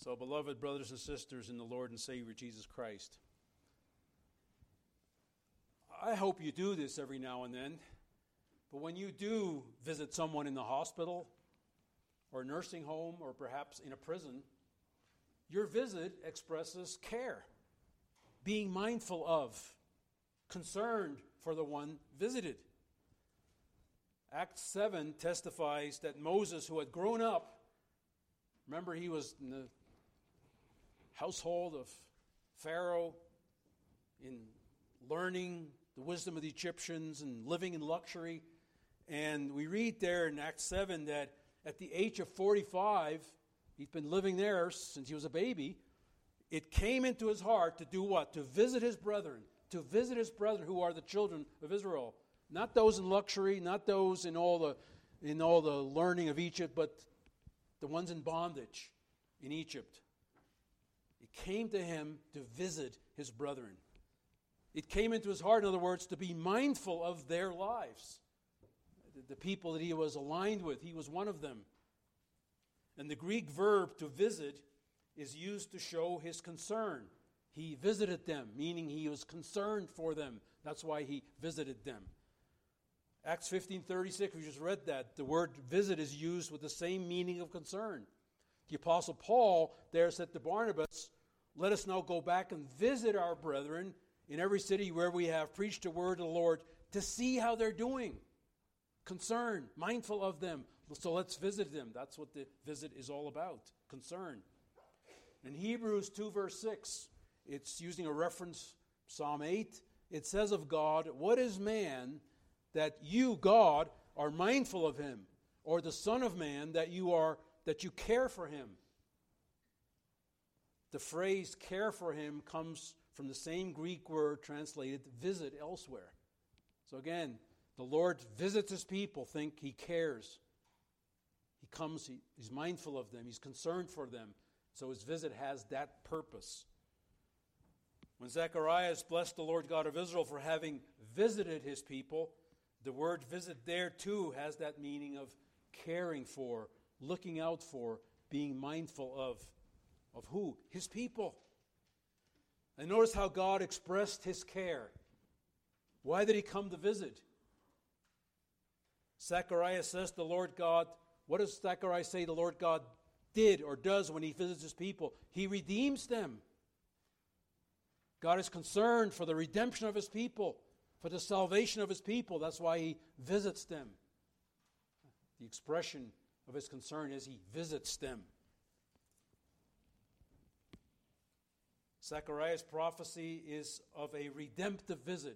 So, beloved brothers and sisters in the Lord and Savior Jesus Christ, I hope you do this every now and then, but when you do visit someone in the hospital or a nursing home or perhaps in a prison, your visit expresses care, being mindful of, concerned for the one visited. Acts 7 testifies that Moses, who had grown up, remember he was in the household of Pharaoh, in learning the wisdom of the Egyptians and living in luxury. And we read there in Acts 7 that at the age of 45, he'd been living there since he was a baby. It came into his heart to do what? To visit his brethren. To visit his brethren who are the children of Israel. Not those in luxury, not those in all the learning of Egypt, but the ones in bondage in Egypt. It came to him to visit his brethren. It came into his heart, in other words, to be mindful of their lives. The people that he was aligned with, he was one of them. And the Greek verb to visit is used to show his concern. He visited them, meaning he was concerned for them. That's why he visited them. Acts 15:36, we just read that. The word visit is used with the same meaning of concern. The Apostle Paul there said to Barnabas, let us now go back and visit our brethren in every city where we have preached the word of the Lord to see how they're doing. Concern, mindful of them. So let's visit them. That's what the visit is all about, concern. In Hebrews 2 verse 6, it's using a reference, Psalm 8. It says of God, what is man that you, God, are mindful of him, or the Son of Man that you care for him? The phrase care for him comes from the same Greek word translated visit elsewhere. So again, the Lord visits his people, think he cares. He comes, he's mindful of them, he's concerned for them. So his visit has that purpose. When Zacharias blessed the Lord God of Israel for having visited his people, the word visit there too has that meaning of caring for, looking out for, being mindful of. Of who? His people. And notice how God expressed his care. Why did he come to visit? Zechariah says the Lord God, what does Zechariah say the Lord God did or does when he visits his people? He redeems them. God is concerned for the redemption of his people, for the salvation of his people. That's why he visits them. The expression of his concern is he visits them. Zechariah's prophecy is of a redemptive visit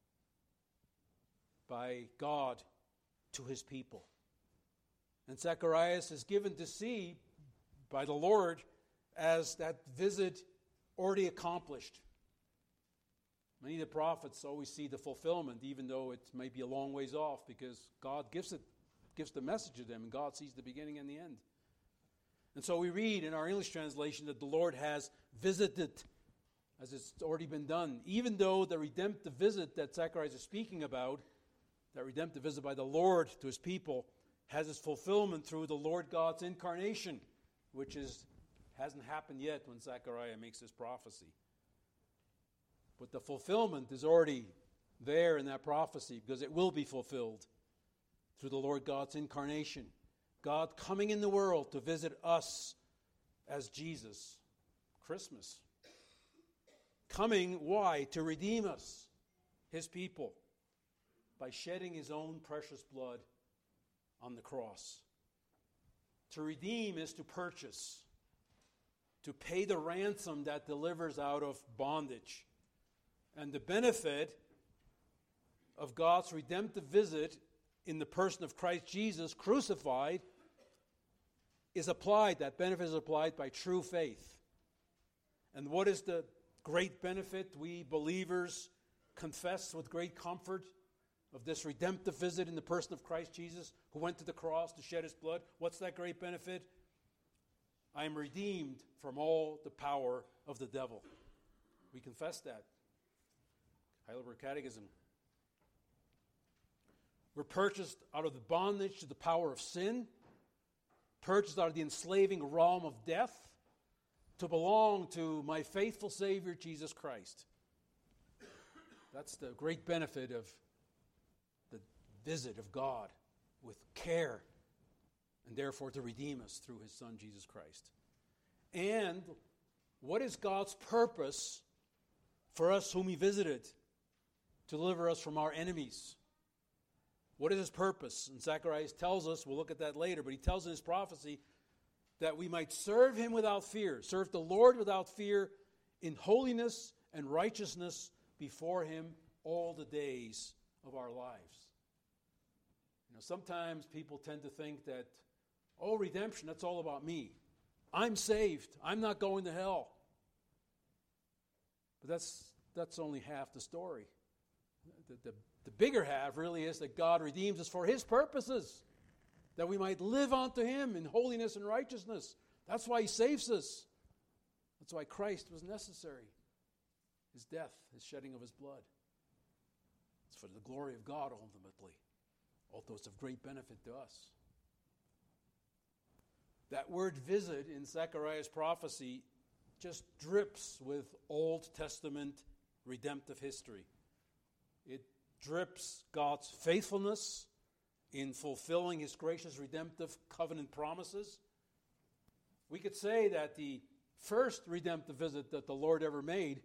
by God to his people. And Zacharias is given to see by the Lord as that visit already accomplished. Many of the prophets always see the fulfillment, even though it might be a long ways off, because God gives the message to them, and God sees the beginning and the end. And so we read in our English translation that the Lord has visited, as it's already been done. Even though the redemptive visit that Zacharias is speaking about, that redemptive visit by the Lord to his people, has its fulfillment through the Lord God's incarnation, which hasn't happened yet when Zechariah makes his prophecy. But the fulfillment is already there in that prophecy, because it will be fulfilled through the Lord God's incarnation. God coming in the world to visit us as Jesus. Christmas. Coming, why? To redeem us, his people, by shedding his own precious blood on the cross. To redeem is to purchase, to pay the ransom that delivers out of bondage. And the benefit of God's redemptive visit in the person of Christ Jesus crucified is applied. That benefit is applied by true faith. And what is the great benefit we believers confess with great comfort of this redemptive visit in the person of Christ Jesus, who went to the cross to shed his blood? What's that great benefit? I am redeemed from all the power of the devil. We confess that. Heidelberg Catechism. We're purchased out of the bondage to the power of sin, purchased out of the enslaving realm of death, to belong to my faithful Savior, Jesus Christ. That's the great benefit of the visit of God with care, and therefore to redeem us through his Son, Jesus Christ. And what is God's purpose for us whom he visited? To deliver us from our enemies. What is his purpose? And Zacharias tells us, we'll look at that later, but he tells in his prophecy that we might serve him without fear, serve the Lord without fear, in holiness and righteousness before him all the days of our lives. Sometimes people tend to think that, redemption, that's all about me. I'm saved. I'm not going to hell. But that's only half the story. The bigger half really is that God redeems us for his purposes, that we might live unto him in holiness and righteousness. That's why he saves us. That's why Christ was necessary. His death, his shedding of his blood. It's for the glory of God ultimately, although it's of great benefit to us. That word visit in Zechariah's prophecy just drips with Old Testament redemptive history. It drips God's faithfulness in fulfilling his gracious redemptive covenant promises. We could say that the first redemptive visit that the Lord ever made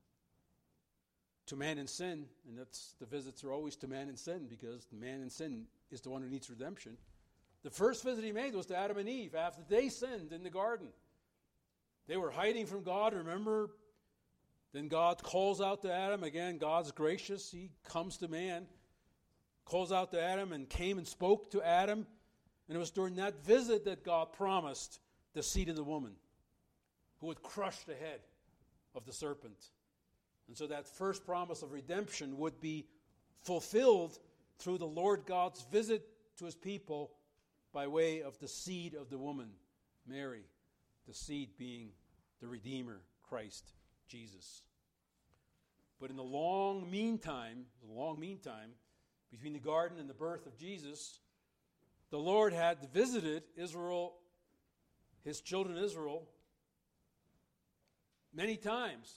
to man in sin, and that's the visits are always to man in sin because the man in sin is the one who needs redemption. The first visit he made was to Adam and Eve after they sinned in the garden. They were hiding from God, remember? Then God calls out to Adam. Again, God's gracious. He comes to man, calls out to Adam and came and spoke to Adam. And it was during that visit that God promised the seed of the woman who would crush the head of the serpent. And so that first promise of redemption would be fulfilled through the Lord God's visit to his people by way of the seed of the woman, Mary, the seed being the Redeemer, Christ Jesus. But in the long meantime, between the garden and the birth of Jesus, the Lord had visited Israel, his children Israel, many times,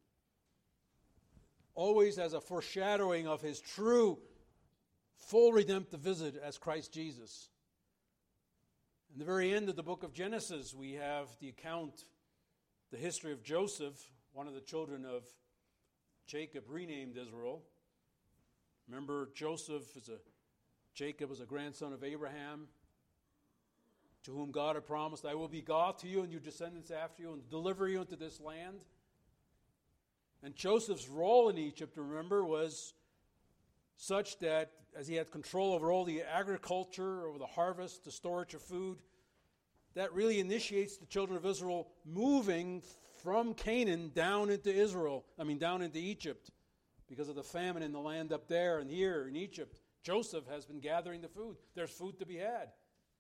always as a foreshadowing of his true, full redemptive visit as Christ Jesus. In the very end of the book of Genesis, we have the account, the history of Joseph, one of the children of Jacob, renamed Israel. Remember, Jacob was a grandson of Abraham, to whom God had promised, I will be God to you and your descendants after you, and deliver you into this land. And Joseph's role in Egypt, remember, was such that as he had control over all the agriculture, over the harvest, the storage of food, that really initiates the children of Israel moving from Canaan down into Egypt, because of the famine in the land up there. And here in Egypt, Joseph has been gathering the food. There's food to be had.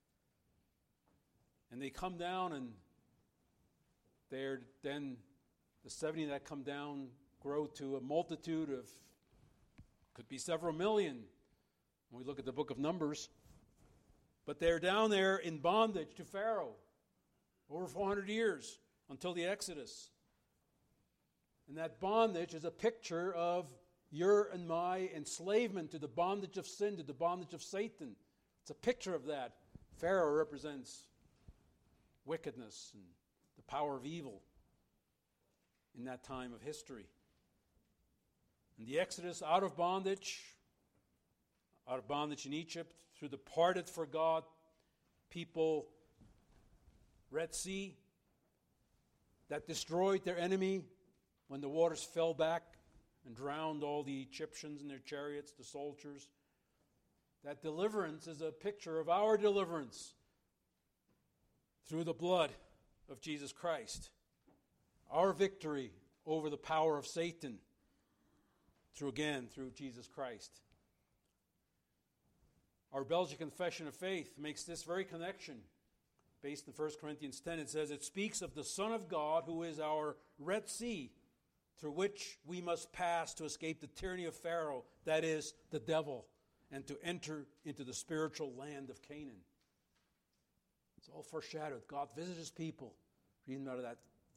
And they come down, and then the 70 that come down grow to a multitude of, could be several million, when we look at the book of Numbers. But they're down there in bondage to Pharaoh over 400 years until the Exodus. And that bondage is a picture of your and my enslavement to the bondage of sin, to the bondage of Satan. It's a picture of that. Pharaoh represents wickedness and the power of evil in that time of history. And the Exodus out of bondage in Egypt, through the parted for God people, Red Sea, that destroyed their enemy when the waters fell back and drowned all the Egyptians and their chariots, the soldiers. That deliverance is a picture of our deliverance through the blood of Jesus Christ. Our victory over the power of Satan through Jesus Christ. Our Belgian Confession of Faith makes this very connection. Based in 1 Corinthians 10, it says, it speaks of the Son of God who is our Red Sea, through which we must pass to escape the tyranny of Pharaoh, that is, the devil, and to enter into the spiritual land of Canaan. It's all foreshadowed. God visits his people, reading out of that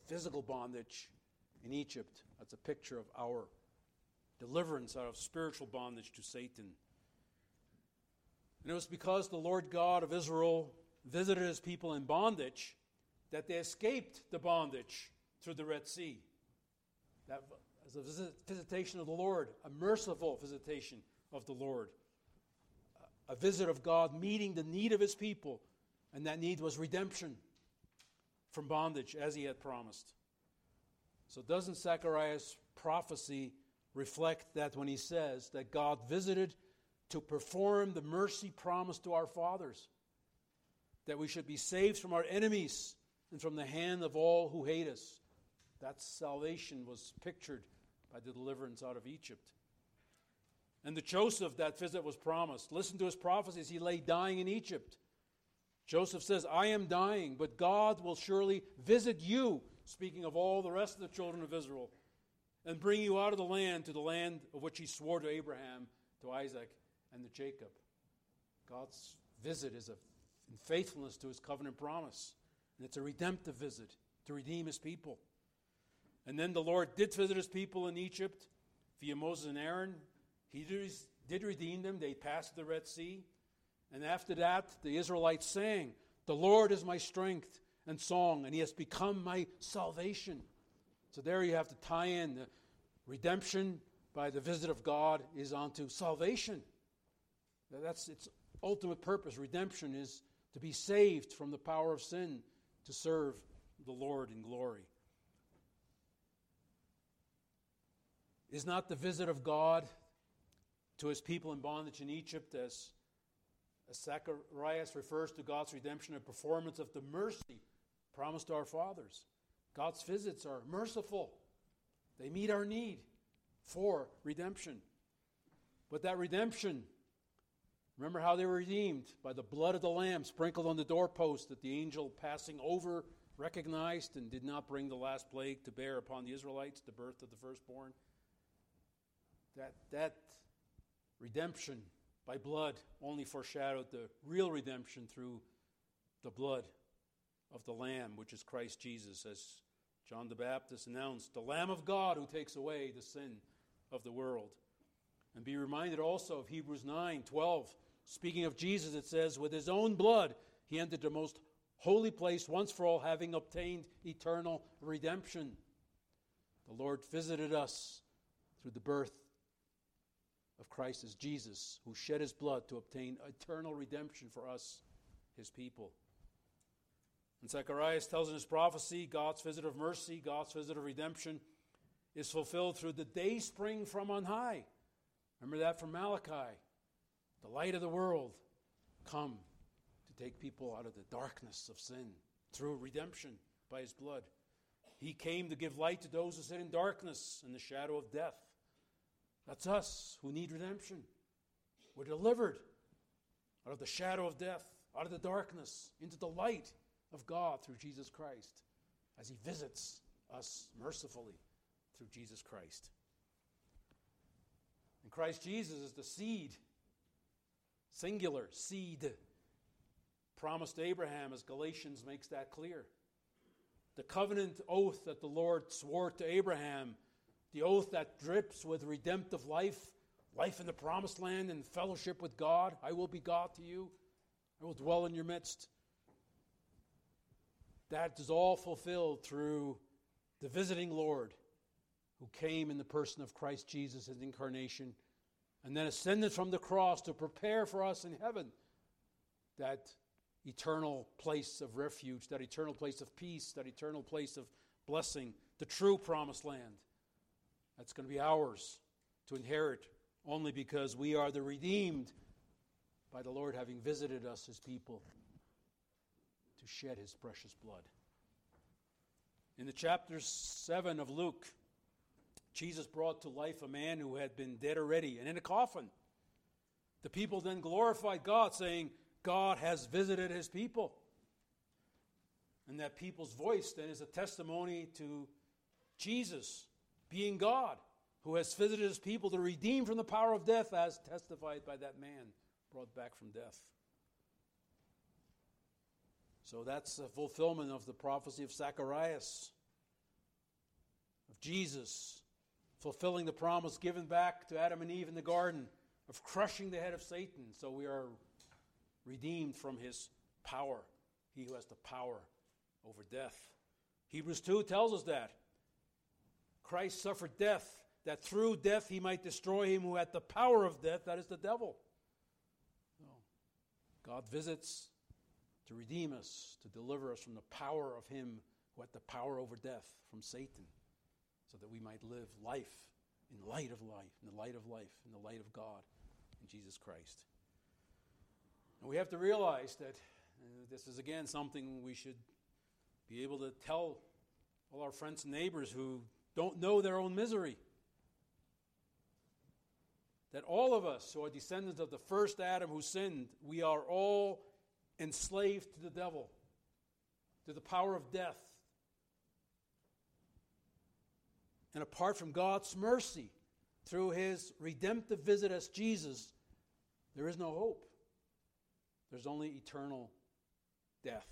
physical bondage in Egypt. That's a picture of our deliverance out of spiritual bondage to Satan. And it was because the Lord God of Israel visited his people in bondage that they escaped the bondage through the Red Sea. That was a visitation of the Lord, a merciful visitation of the Lord. A visit of God meeting the need of his people, and that need was redemption from bondage, as he had promised. So doesn't Zechariah's prophecy reflect that when he says that God visited to perform the mercy promised to our fathers, that we should be saved from our enemies and from the hand of all who hate us? That salvation was pictured by the deliverance out of Egypt. And to Joseph, that visit was promised. Listen to his prophecies. He lay dying in Egypt. Joseph says, I am dying, but God will surely visit you, speaking of all the rest of the children of Israel, and bring you out of the land to the land of which he swore to Abraham, to Isaac, and to Jacob. God's visit is in faithfulness to his covenant promise. And it's a redemptive visit to redeem his people. And then the Lord did visit his people in Egypt via Moses and Aaron. He did redeem them. They passed the Red Sea. And after that, the Israelites sang, the Lord is my strength and song, and he has become my salvation. So there you have to tie in the redemption by the visit of God is onto salvation. That's its ultimate purpose. Redemption is to be saved from the power of sin, to serve the Lord in glory. Is not the visit of God to his people in bondage in Egypt, as Zacharias refers to God's redemption, a performance of the mercy promised to our fathers? God's visits are merciful. They meet our need for redemption. But that redemption, remember how they were redeemed? By the blood of the Lamb sprinkled on the doorpost that the angel passing over recognized and did not bring the last plague to bear upon the Israelites, the birth of the firstborn. That redemption by blood only foreshadowed the real redemption through the blood of the Lamb, which is Christ Jesus, as John the Baptist announced, the Lamb of God who takes away the sin of the world. And be reminded also of Hebrews 9:12. Speaking of Jesus, it says, with his own blood he entered the most holy place once for all, having obtained eternal redemption. The Lord visited us through the birth of Christ as Jesus, who shed his blood to obtain eternal redemption for us, his people. And Zechariah tells in his prophecy, God's visit of mercy, God's visit of redemption is fulfilled through the day spring from on high. Remember that from Malachi. The light of the world come to take people out of the darkness of sin through redemption by his blood. He came to give light to those who sit in darkness and the shadow of death. That's us who need redemption. We're delivered out of the shadow of death, out of the darkness, into the light of God through Jesus Christ, as he visits us mercifully through Jesus Christ. And Christ Jesus is the seed, singular seed, promised to Abraham, as Galatians makes that clear. The covenant oath that the Lord swore to Abraham, the oath that drips with redemptive life, life in the promised land and fellowship with God. I will be God to you. I will dwell in your midst. That is all fulfilled through the visiting Lord who came in the person of Christ Jesus, his incarnation, and then ascended from the cross to prepare for us in heaven that eternal place of refuge, that eternal place of peace, that eternal place of blessing, the true promised land. That's going to be ours to inherit only because we are the redeemed by the Lord having visited us, his people, to shed his precious blood. In the chapter 7 of Luke, Jesus brought to life a man who had been dead already and in a coffin. The people then glorified God, saying, God has visited his people. And that people's voice then is a testimony to Jesus being God, who has visited his people to redeem from the power of death, as testified by that man brought back from death. So that's a fulfillment of the prophecy of Zacharias. Jesus fulfilling the promise given back to Adam and Eve in the garden of crushing the head of Satan, so we are redeemed from his power. He who has the power over death. Hebrews 2 tells us that. Christ suffered death, that through death he might destroy him who had the power of death, that is the devil. So, God visits to redeem us, to deliver us from the power of him who had the power over death, from Satan, so that we might live life in light of life, in the light of life, in the light of God, in Jesus Christ. And we have to realize that this is again something we should be able to tell all our friends and neighbors who don't know their own misery. That all of us who are descendants of the first Adam who sinned, we are all enslaved to the devil, to the power of death. And apart from God's mercy, through his redemptive visit as Jesus, there is no hope. There's only eternal death.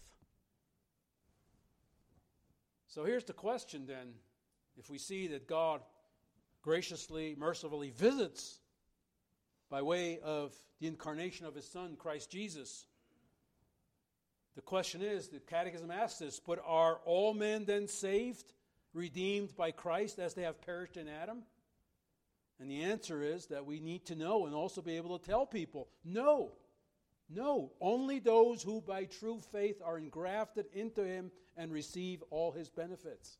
So here's the question then. If we see that God graciously, mercifully visits by way of the incarnation of his Son, Christ Jesus, the question is, the Catechism asks this, but are all men then saved, redeemed by Christ as they have perished in Adam? And the answer is that we need to know and also be able to tell people, no. No, only those who by true faith are engrafted into him and receive all his benefits.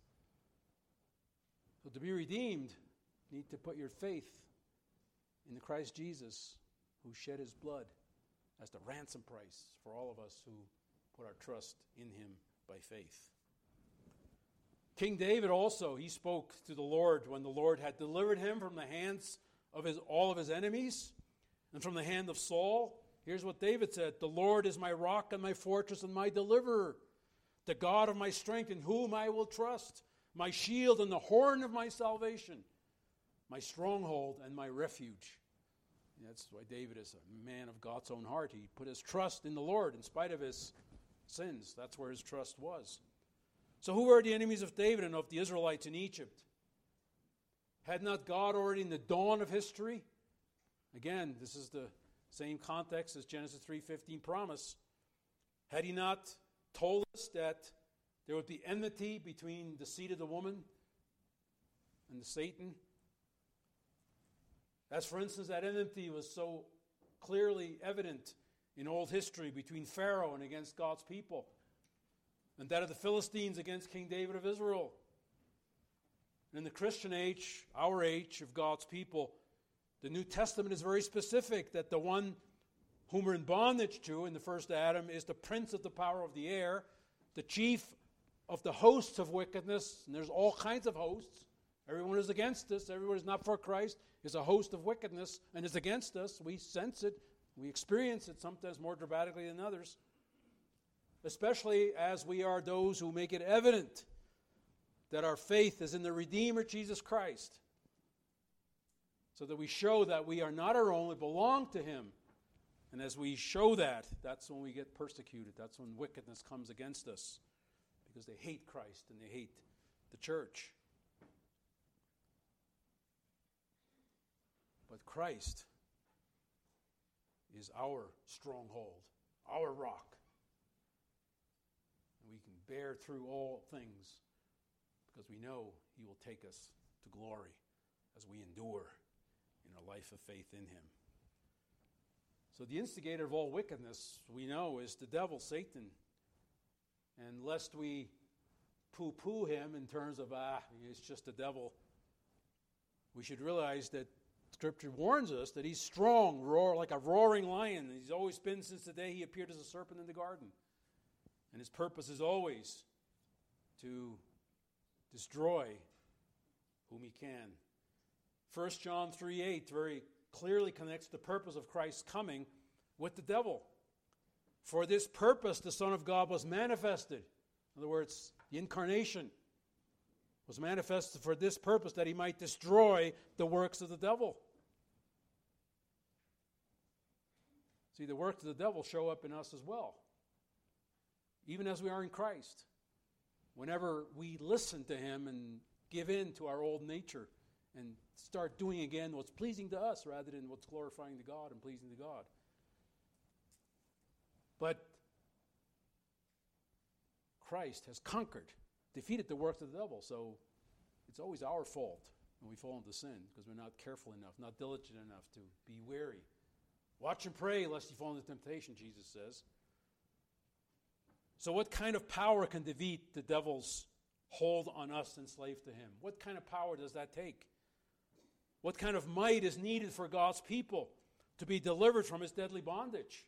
So to be redeemed, you need to put your faith in the Christ Jesus who shed his blood as the ransom price for all of us who put our trust in him by faith. King David also, he spoke to the Lord when the Lord had delivered him from the hands of all of his enemies and from the hand of Saul. Here's what David said, "The Lord is my rock and my fortress and my deliverer, the God of my strength in whom I will trust, my shield and the horn of my salvation, my stronghold and my refuge." That's why David is a man of God's own heart. He put his trust in the Lord in spite of his sins. That's where his trust was. So who were the enemies of David and of the Israelites in Egypt? Had not God already in the dawn of history? Again, this is the same context as Genesis 3:15 promise. Had he not told us that there would be enmity between the seed of the woman and the Satan? As for instance, that enmity was so clearly evident in old history between Pharaoh and against God's people, and that of the Philistines against King David of Israel. In the Christian age, our age of God's people, the New Testament is very specific that the one whom we're in bondage to in the first Adam is the prince of the power of the air, the chief of the hosts of wickedness, and there's all kinds of hosts. Everyone is against us. Everyone is not for Christ is a host of wickedness and is against us. We sense it. We experience it sometimes more dramatically than others, especially as we are those who make it evident that our faith is in the Redeemer, Jesus Christ, so that we show that we are not our own, we belong to him. And as we show that, that's when we get persecuted. That's when wickedness comes against us, because they hate Christ and they hate the church. But Christ is our stronghold, our rock. And we can bear through all things because we know he will take us to glory as we endure in a life of faith in him. So the instigator of all wickedness, we know, is the devil, Satan. And lest we poo-poo him in terms of, he's just the devil, we should realize that Scripture warns us that he's strong, like a roaring lion. He's always been since the day he appeared as a serpent in the garden. And his purpose is always to destroy whom he can. 1 John 3:8 very clearly connects the purpose of Christ's coming with the devil. For this purpose the Son of God was manifested. In other words, the incarnation was manifested for this purpose, that he might destroy the works of the devil. See, the works of the devil show up in us as well, even as we are in Christ. Whenever we listen to him and give in to our old nature and start doing again what's pleasing to us rather than what's glorifying to God and pleasing to God. But Christ has conquered, defeated the works of the devil, so it's always our fault when we fall into sin because we're not careful enough, not diligent enough to be wary. Watch and pray lest you fall into temptation, Jesus says. So what kind of power can defeat the devil's hold on us enslaved to him? What kind of power does that take? What kind of might is needed for God's people to be delivered from his deadly bondage?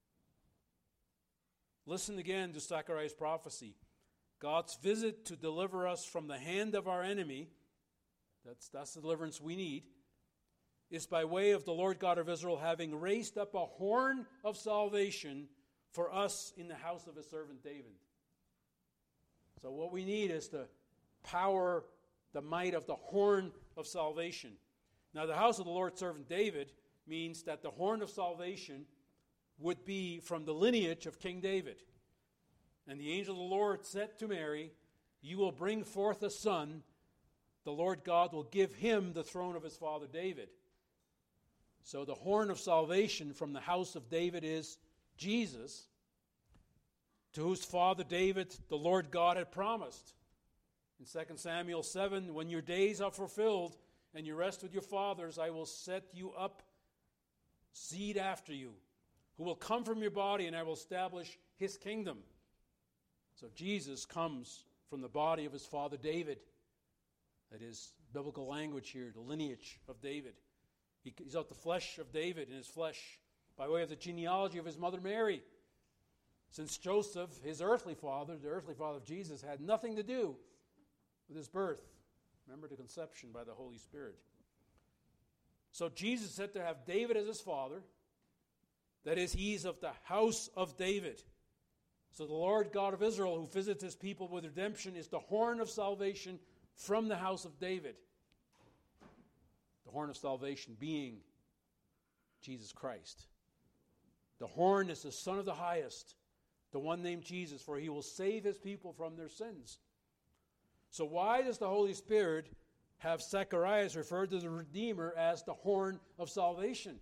Listen again to Zechariah's prophecy. God's visit to deliver us from the hand of our enemy, that's the deliverance we need, is by way of the Lord God of Israel having raised up a horn of salvation for us in the house of his servant David. So what we need is the power, the might of the horn of salvation. Now the house of the Lord's servant David means that the horn of salvation would be from the lineage of King David. And the angel of the Lord said to Mary, "You will bring forth a son. The Lord God will give him the throne of his father David." So the horn of salvation from the house of David is Jesus, to whose father David the Lord God had promised. In 2 Samuel 7, when your days are fulfilled and you rest with your fathers, I will set you up seed after you, who will come from your body, and I will establish his kingdom. So Jesus comes from the body of his father David. That is biblical language here, the lineage of David. He's of the flesh of David in his flesh by way of the genealogy of his mother Mary. Since Joseph, his earthly father, the earthly father of Jesus, had nothing to do with his birth. Remember the conception by the Holy Spirit. So Jesus said to have David as his father. That is, he's of the house of David. So the Lord God of Israel, who visits his people with redemption, is the horn of salvation from the house of David. The horn of salvation being Jesus Christ. The horn is the Son of the Highest, the one named Jesus, for he will save his people from their sins. So why does the Holy Spirit have Zacharias refer to the Redeemer as the horn of salvation?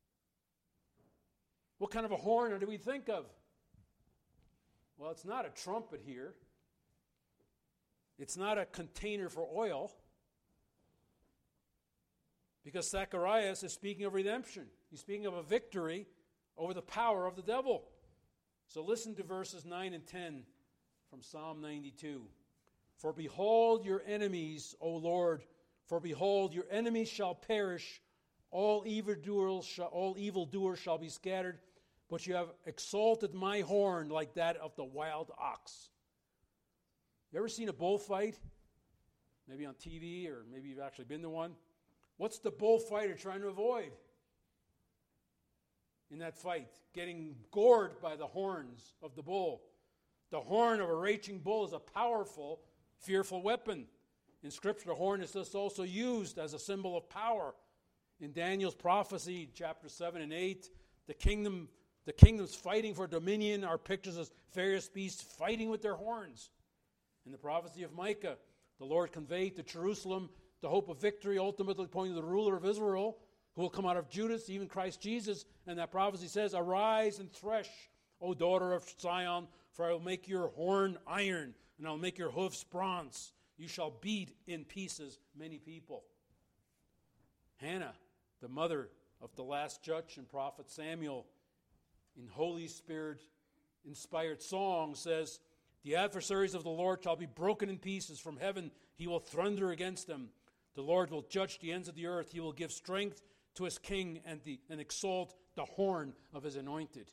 What kind of a horn do we think of? Well, it's not a trumpet here. It's not a container for oil. Because Zacharias is speaking of redemption. He's speaking of a victory over the power of the devil. So listen to verses 9 and 10 from Psalm 92. For behold your enemies, O Lord, for behold your enemies shall perish, all evildoers shall be scattered, but you have exalted my horn like that of the wild ox. You ever seen a bullfight? Maybe on TV, or maybe you've actually been to one. What's the bullfighter trying to avoid in that fight? Getting gored by the horns of the bull. The horn of a raging bull is a powerful, fearful weapon. In Scripture, the horn is thus also used as a symbol of power. In Daniel's prophecy, chapter 7 and 8, the kingdoms fighting for dominion are pictures of various beasts fighting with their horns. In the prophecy of Micah, the Lord conveyed to Jerusalem the hope of victory, ultimately pointing to the ruler of Israel, who will come out of Judas, even Christ Jesus. And that prophecy says, arise and thresh, O daughter of Zion, for I will make your horn iron, and I will make your hoofs bronze. You shall beat in pieces many people. Hannah, the mother of the last judge and prophet Samuel, in Holy Spirit-inspired song says, the adversaries of the Lord shall be broken in pieces. From heaven he will thunder against them. The Lord will judge the ends of the earth. He will give strength to his king and exalt the horn of his anointed.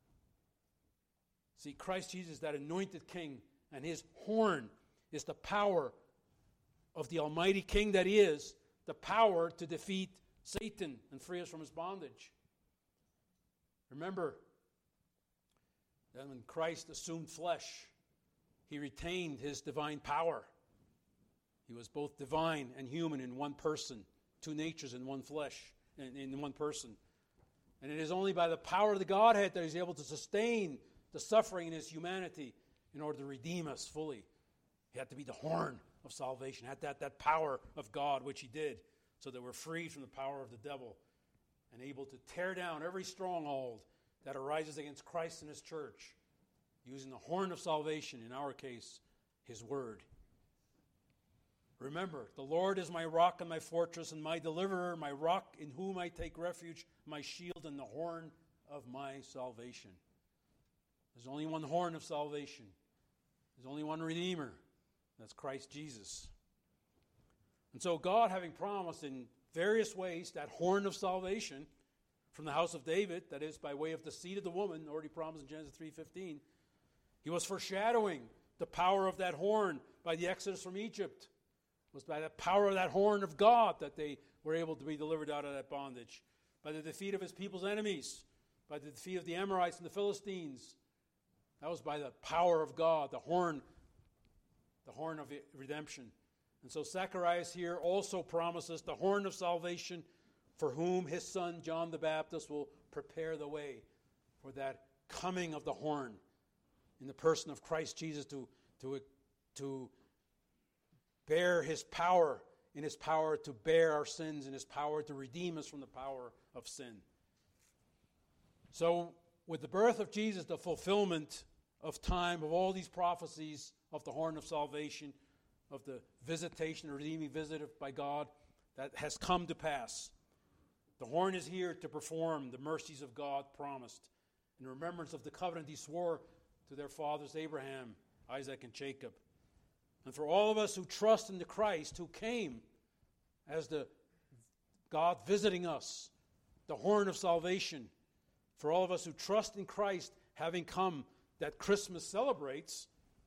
See, Christ Jesus, that anointed king, and his horn is the power of the almighty king that he is, the power to defeat Satan and free us from his bondage. Remember that when Christ assumed flesh, he retained his divine power. He was both divine and human in one person, two natures in one flesh, in one person. And it is only by the power of the Godhead that he's able to sustain the suffering in his humanity in order to redeem us fully. He had to be the horn of salvation, had that power of God, which he did, so that we're free from the power of the devil and able to tear down every stronghold that arises against Christ and his church, using the horn of salvation, in our case, his word. Remember, the Lord is my rock and my fortress and my deliverer, my rock in whom I take refuge, my shield and the horn of my salvation. There's only one horn of salvation. There's only one Redeemer. That's Christ Jesus. And so God, having promised in various ways that horn of salvation from the house of David, that is by way of the seed of the woman, already promised in Genesis 3:15, he was foreshadowing the power of that horn by the exodus from Egypt. It was by the power of that horn of God that they were able to be delivered out of that bondage. By the defeat of his people's enemies, by the defeat of the Amorites and the Philistines. That was by the power of God, the horn of redemption. And so Zacharias here also promises the horn of salvation, for whom his son John the Baptist will prepare the way for that coming of the horn in the person of Christ Jesus to bear his power, in his power to bear our sins, in his power to redeem us from the power of sin. So with the birth of Jesus, the fulfillment of time of all these prophecies of the horn of salvation, of the visitation, the redeeming visit by God, that has come to pass. The horn is here to perform the mercies of God promised in remembrance of the covenant he swore to their fathers Abraham, Isaac, and Jacob. And for all of us who trust in the Christ who came as the God visiting us, the horn of salvation, for all of us who trust in Christ having come that Christmas celebrates,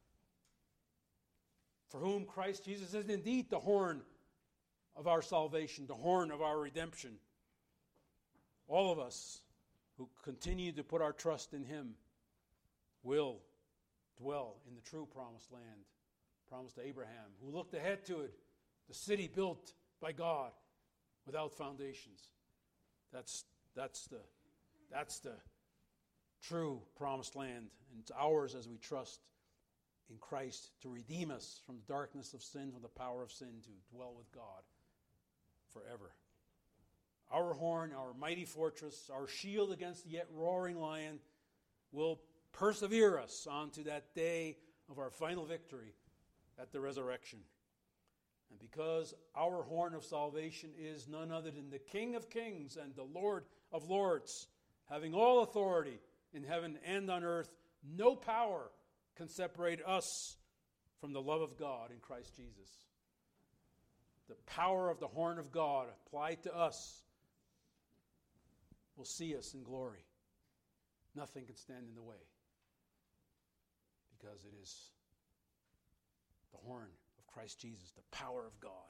for whom Christ Jesus is indeed the horn of our salvation, the horn of our redemption. All of us who continue to put our trust in him will dwell in the true promised land, promised to Abraham, who looked ahead to it, the city built by God without foundations. That's the true promised land, and it's ours as we trust in Christ to redeem us from the darkness of sin, from the power of sin, to dwell with God forever. Our horn, our mighty fortress, our shield against the yet roaring lion will persevere us onto that day of our final victory at the resurrection. And because our horn of salvation is none other than the King of kings and the Lord of lords, having all authority in heaven and on earth, no power can separate us from the love of God in Christ Jesus. The power of the horn of God applied to us will see us in glory. Nothing can stand in the way, because it is the horn of Christ Jesus, the power of God.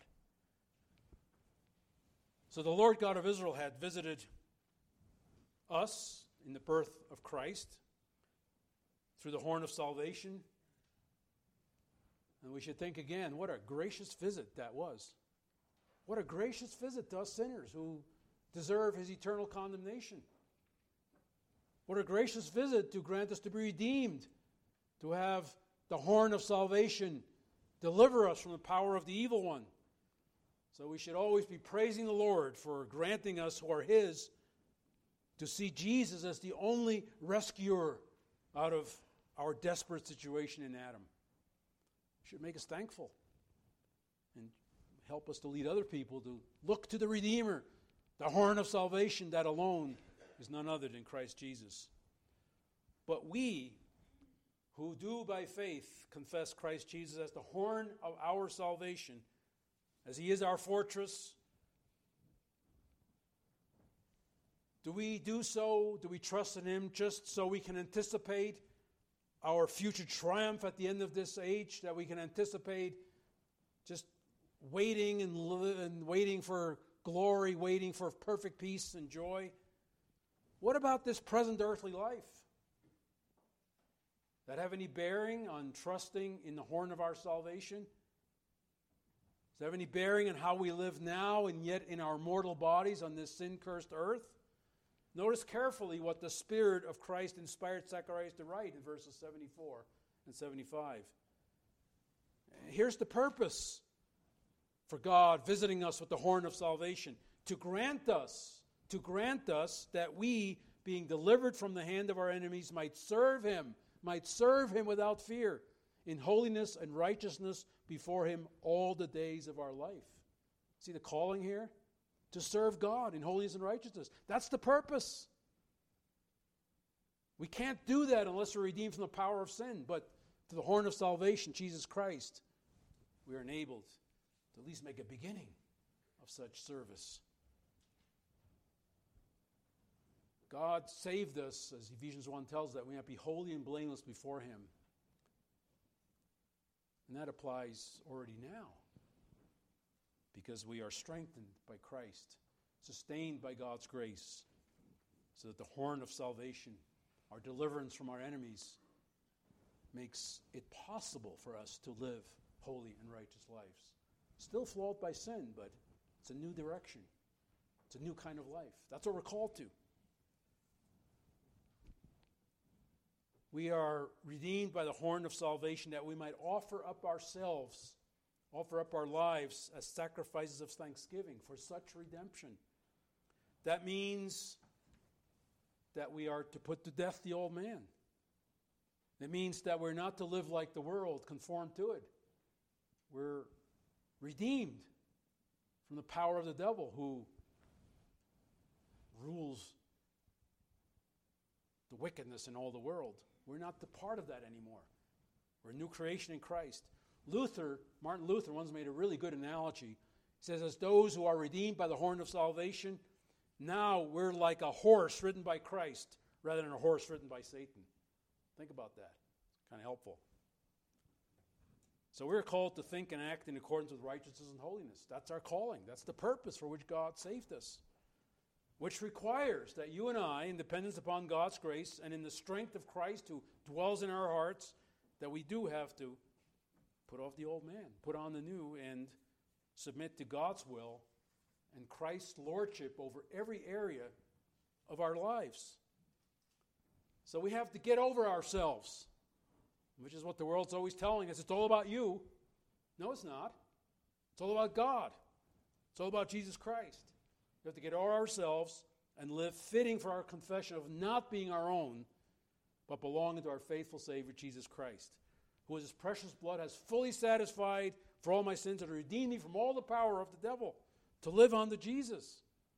So the Lord God of Israel had visited us in the birth of Christ through the horn of salvation. And we should think again, what a gracious visit that was. What a gracious visit to us sinners who deserve his eternal condemnation. What a gracious visit to grant us to be redeemed, to have the horn of salvation deliver us from the power of the evil one. So we should always be praising the Lord for granting us who are his to see Jesus as the only rescuer out of our desperate situation in Adam. It should make us thankful and help us to lead other people to look to the Redeemer, the horn of salvation that alone is none other than Christ Jesus. But we who do by faith confess Christ Jesus as the horn of our salvation, as he is our fortress, do we do so? Do we trust in him just so we can anticipate our future triumph at the end of this age, that we can anticipate just waiting and waiting for glory, waiting for perfect peace and joy? What about this present earthly life? Does that have any bearing on trusting in the horn of our salvation? Does that have any bearing on how we live now and yet in our mortal bodies on this sin-cursed earth? Notice carefully what the Spirit of Christ inspired Zacharias to write in verses 74 and 75. here's the purpose for God visiting us with the horn of salvation, to grant us that we, being delivered from the hand of our enemies, might serve Him without fear, in holiness and righteousness before Him all the days of our life. See the calling here? To serve God in holiness and righteousness. That's the purpose. We can't do that unless we're redeemed from the power of sin, but to the horn of salvation, Jesus Christ, we are enabled to at least make a beginning of such service. God saved us, as Ephesians 1 tells us, that we might be holy and blameless before Him. And that applies already now, because we are strengthened by Christ, sustained by God's grace, so that the horn of salvation, our deliverance from our enemies, makes it possible for us to live holy and righteous lives. Still flawed by sin, but it's a new direction. It's a new kind of life. That's what we're called to. We are redeemed by the horn of salvation that we might offer up ourselves, offer up our lives as sacrifices of thanksgiving for such redemption. That means that we are to put to death the old man. It means that we're not to live like the world, conform to it. We're redeemed from the power of the devil who rules the wickedness in all the world. We're not the part of that anymore. We're a new creation in Christ. Martin Luther once made a really good analogy. He says, as those who are redeemed by the horn of salvation, now we're like a horse ridden by Christ rather than a horse ridden by Satan. Think about that. It's kind of helpful. So we're called to think and act in accordance with righteousness and holiness. That's our calling. That's the purpose for which God saved us. Which requires that you and I, in dependence upon God's grace and in the strength of Christ who dwells in our hearts, that we do have to put off the old man, put on the new, and submit to God's will and Christ's lordship over every area of our lives. So we have to get over ourselves, which is what the world's always telling us. It's all about you. No, it's not. It's all about God. It's all about Jesus Christ. We have to get over ourselves and live fitting for our confession of not being our own, but belonging to our faithful Savior, Jesus Christ, who with His precious blood has fully satisfied for all my sins and redeemed me from all the power of the devil, to live unto Jesus.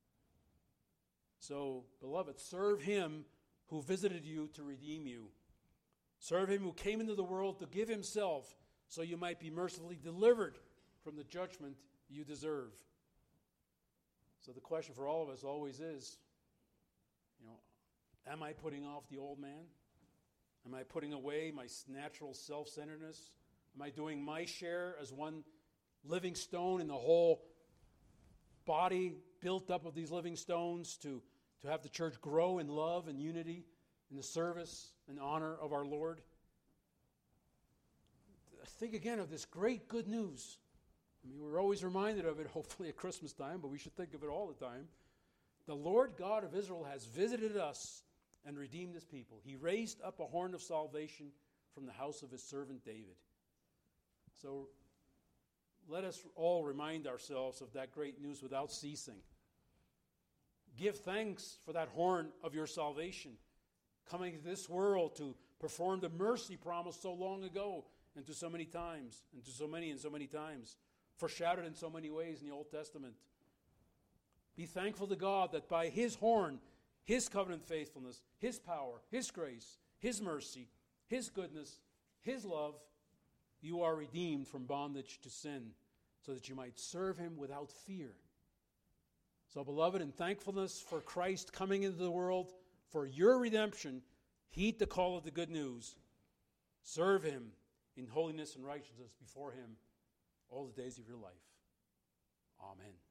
So, beloved, serve Him who visited you to redeem you. Serve Him who came into the world to give Himself so you might be mercifully delivered from the judgment you deserve. So the question for all of us always is, am I putting off the old man? Am I putting away my natural self-centeredness? Am I doing my share as one living stone in the whole body built up of these living stones to have the church grow in love and unity in the service and honor of our Lord? Think again of this great good news. We're always reminded of it, hopefully at Christmas time, but we should think of it all the time. The Lord God of Israel has visited us and redeemed His people. He raised up a horn of salvation from the house of His servant David. So let us all remind ourselves of that great news without ceasing. Give thanks for that horn of your salvation, coming to this world to perform the mercy promised so long ago and to so many times, and to so many times, foreshadowed in so many ways in the Old Testament. Be thankful to God that by His horn, His covenant faithfulness, His power, His grace, His mercy, His goodness, His love, you are redeemed from bondage to sin, so that you might serve Him without fear. So, beloved, in thankfulness for Christ coming into the world, for your redemption, heed the call of the good news. Serve Him in holiness and righteousness before Him all the days of your life. Amen.